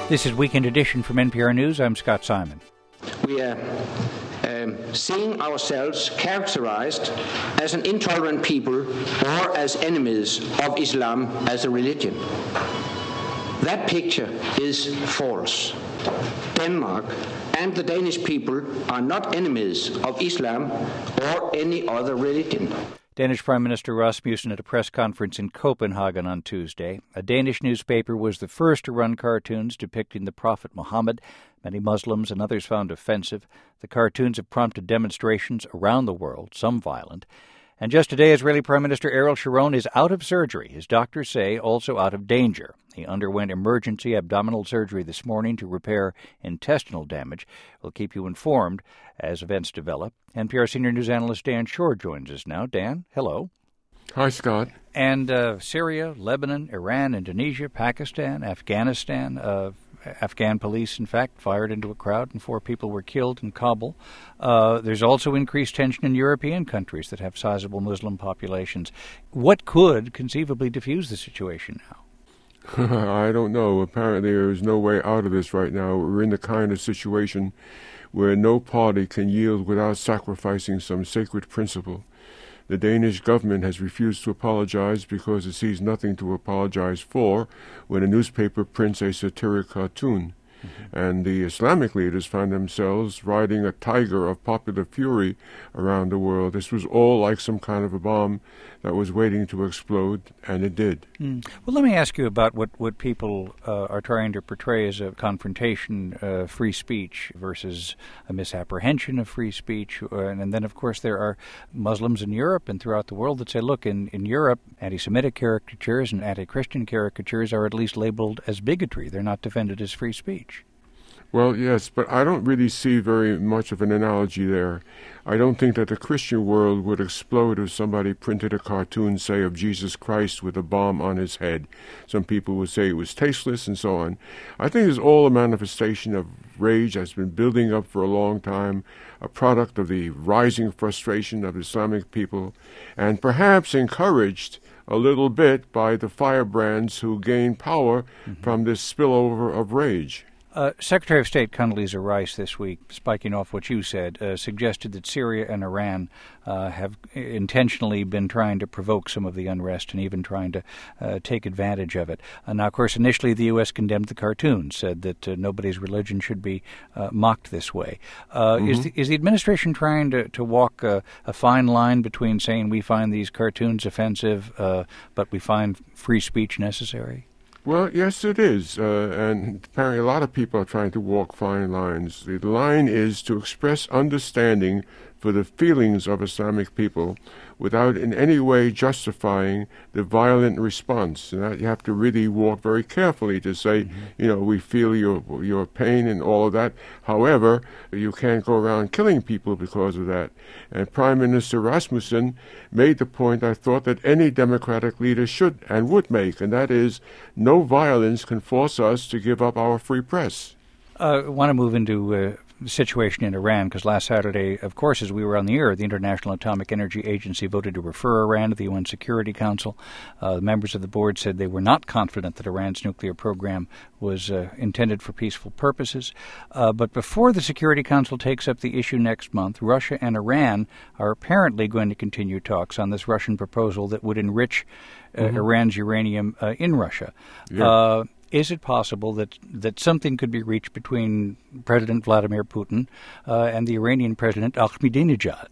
This is Weekend Edition from NPR News. I'm Scott Simon. We are seeing ourselves characterized as an intolerant people or as enemies of Islam as a religion. That picture is false. Denmark and the Danish people are not enemies of Islam or any other religion. Danish Prime Minister Rasmussen at a press conference in Copenhagen on Tuesday. A Danish newspaper was the first to run cartoons depicting the Prophet Muhammad. Many Muslims and others found offensive. The cartoons have prompted demonstrations around the world, some violent. And just today, Israeli Prime Minister Ariel Sharon is out of surgery. His doctors say also out of danger. He underwent emergency abdominal surgery this morning to repair intestinal damage. We'll keep you informed as events develop. NPR senior news analyst Dan Shore joins us now. Dan, hello. Hi, Scott. And Syria, Lebanon, Iran, Indonesia, Pakistan, Afghanistan. Afghan police, in fact, fired into a crowd and 4 people were killed in Kabul. There's also increased tension in European countries that have sizable Muslim populations. What could conceivably diffuse the situation now? I don't know. Apparently there is no way out of this right now. We're in the kind of situation where no party can yield without sacrificing some sacred principle. The Danish government has refused to apologize because it sees nothing to apologize for when a newspaper prints a satiric cartoon. And the Islamic leaders find themselves riding a tiger of popular fury around the world. This was all like some kind of a bomb that was waiting to explode, and it did. Well, let me ask you about what people are trying to portray as a confrontation, free speech versus a misapprehension of free speech. And then, of course, there are Muslims in Europe and throughout the world that say, look, in Europe, anti-Semitic caricatures and anti-Christian caricatures are at least labeled as bigotry. They're not defended as free speech. Well, yes, but I don't really see very much of an analogy there. I don't think that the Christian world would explode if somebody printed a cartoon, say, of Jesus Christ with a bomb on his head. Some people would say it was tasteless and so on. I think it's all a manifestation of rage that's been building up for a long time, a product of the rising frustration of Islamic people, and perhaps encouraged a little bit by the firebrands who gain power from this spillover of rage. Secretary of State Condoleezza Rice this week, spiking off what you said, suggested that Syria and Iran have intentionally been trying to provoke some of the unrest and even trying to take advantage of it. Now, of course, initially the U.S. condemned the cartoon, said that nobody's religion should be mocked this way. Is the administration trying to walk a fine line between saying we find these cartoons offensive, but we find free speech necessary? Well, yes, it is, and apparently a lot of people are trying to walk fine lines. The line is to express understanding for the feelings of Islamic people without in any way justifying the violent response. And that you have to really walk very carefully to say, we feel your pain and all of that. However, you can't go around killing people because of that. And Prime Minister Rasmussen made the point I thought that any democratic leader should and would make, and that is no violence can force us to give up our free press. I want to move into the situation in Iran, because last Saturday, of course, as we were on the air, the International Atomic Energy Agency voted to refer Iran to the UN Security Council. The members of the board said they were not confident that Iran's nuclear program was intended for peaceful purposes. But before the Security Council takes up the issue next month, Russia and Iran are apparently going to continue talks on this Russian proposal that would enrich Iran's uranium in Russia. Yeah. Is it possible that something could be reached between President Vladimir Putin and the Iranian President Ahmadinejad?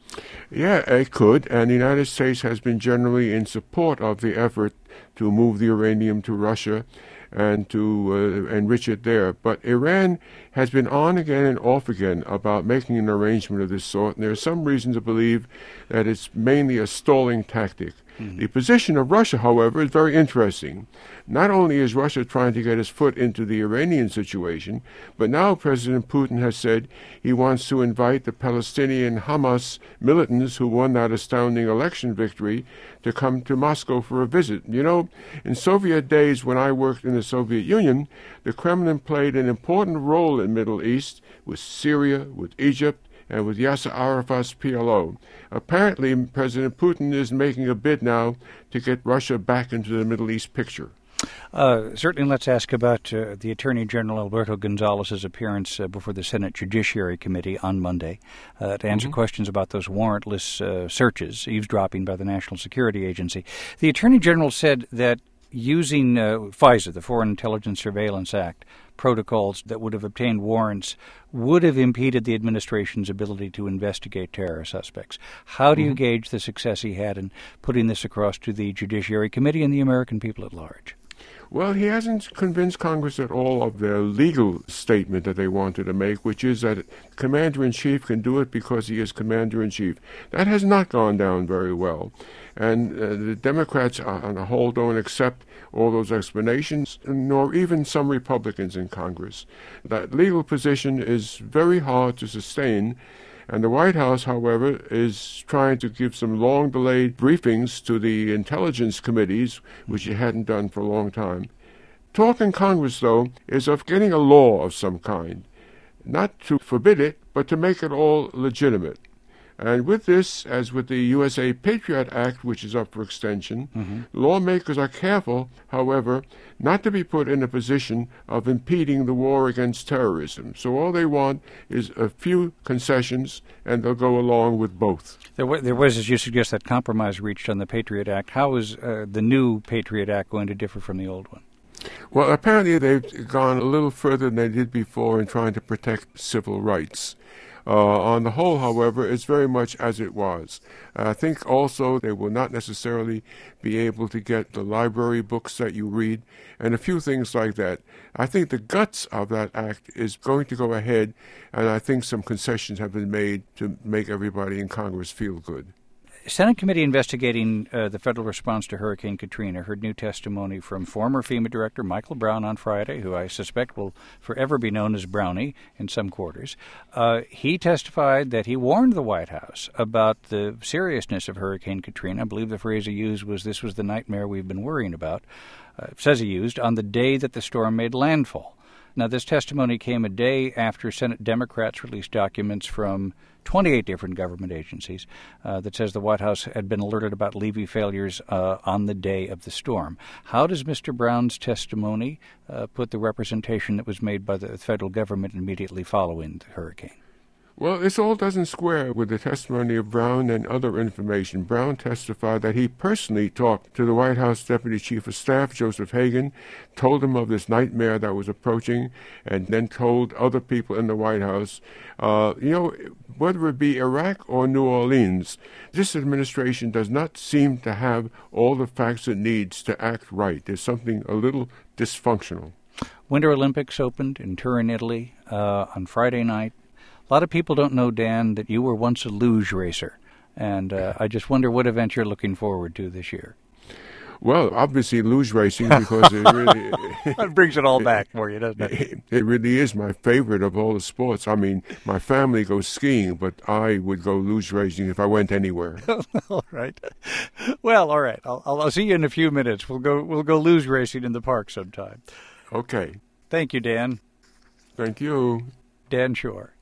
Yeah, it could, and the United States has been generally in support of the effort to move the uranium to Russia and to enrich it there. But Iran has been on again and off again about making an arrangement of this sort, and there's some reason to believe that it's mainly a stalling tactic. The position of Russia, however, is very interesting. Not only is Russia trying to get its foot into the Iranian situation, but now President Putin has said he wants to invite the Palestinian Hamas militants who won that astounding election victory to come to Moscow for a visit. You know, in Soviet days when I worked in the Soviet Union, the Kremlin played an important role in the Middle East with Syria, with Egypt, and with Yasser Arafat's PLO. Apparently, President Putin is making a bid now to get Russia back into the Middle East picture. Certainly, let's ask about the Attorney General Alberto Gonzalez's appearance before the Senate Judiciary Committee on Monday to answer questions about those warrantless searches, eavesdropping by the National Security Agency. The Attorney General said that using FISA, the Foreign Intelligence Surveillance Act, protocols that would have obtained warrants would have impeded the administration's ability to investigate terror suspects. How do you gauge the success he had in putting this across to the Judiciary Committee and the American people at large? Well, he hasn't convinced Congress at all of their legal statement that they wanted to make, which is that Commander-in-Chief can do it because he is Commander-in-Chief. That has not gone down very well. And the Democrats on the whole don't accept all those explanations, nor even some Republicans in Congress. That legal position is very hard to sustain. And the White House, however, is trying to give some long-delayed briefings to the intelligence committees, which it hadn't done for a long time. Talk in Congress, though, is of getting a law of some kind, not to forbid it, but to make it all legitimate. And with this, as with the USA Patriot Act, which is up for extension, lawmakers are careful, however, not to be put in a position of impeding the war against terrorism. So all they want is a few concessions, and they'll go along with both. There was, as you suggest, that compromise reached on the Patriot Act. How is the new Patriot Act going to differ from the old one? Well, apparently they've gone a little further than they did before in trying to protect civil rights. On the whole, however, it's very much as it was. I think also they will not necessarily be able to get the library books that you read and a few things like that. I think the guts of that act is going to go ahead, and I think some concessions have been made to make everybody in Congress feel good. Senate committee investigating the federal response to Hurricane Katrina heard new testimony from former FEMA director Michael Brown on Friday, who I suspect will forever be known as Brownie in some quarters. He testified that he warned the White House about the seriousness of Hurricane Katrina. I believe the phrase he used was, "This was the nightmare we've been worrying about," says he used, on the day that the storm made landfall. Now, this testimony came a day after Senate Democrats released documents from 28 different government agencies that says the White House had been alerted about levee failures on the day of the storm. How does Mr. Brown's testimony put the representation that was made by the federal government immediately following the hurricane? Well, this all doesn't square with the testimony of Brown and other information. Brown testified that he personally talked to the White House Deputy Chief of Staff, Joseph Hagan, told him of this nightmare that was approaching, and then told other people in the White House, whether it be Iraq or New Orleans, this administration does not seem to have all the facts it needs to act right. There's something a little dysfunctional. Winter Olympics opened in Turin, Italy on Friday night. A lot of people don't know, Dan, that you were once a luge racer, and I just wonder what event you're looking forward to this year. Well, obviously luge racing, because it really... It brings it all back for you, doesn't it? It really is my favorite of all the sports. I mean, my family goes skiing, but I would go luge racing if I went anywhere. All right. Well, all right. I'll see you in a few minutes. We'll go luge racing in the park sometime. Okay. Thank you, Dan. Thank you. Dan Shore.